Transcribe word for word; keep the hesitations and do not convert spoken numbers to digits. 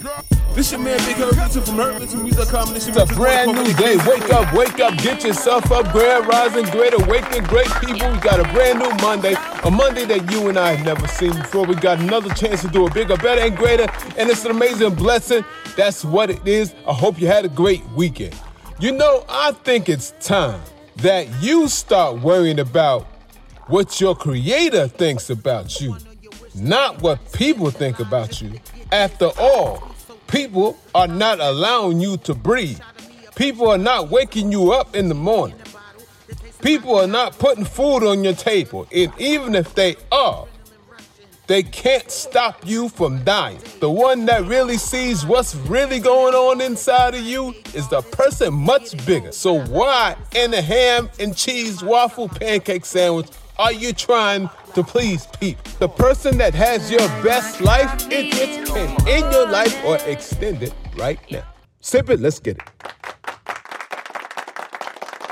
This your man, Big Herb, from Herb to Music Combination. It's a brand new day. Wake up, wake up, get yourself up, grand rising, great awakening, great people. We got a brand new Monday, a Monday that you and I have never seen before. We got another chance to do it bigger, better, and greater, and it's an amazing blessing. That's what it is. I hope you had a great weekend. You know, I think it's time that you start worrying about what your creator thinks about you, not what people think about you. After all, people are not allowing you to breathe. People are not waking you up in the morning. People are not putting food on your table. And even if they are, they can't stop you from dying. The one that really sees what's really going on inside of you is the person much bigger. So why in a ham and cheese waffle pancake sandwich are you trying to please people? The person that has your best life interest can end your life or extend it right now. Sip it, let's get it.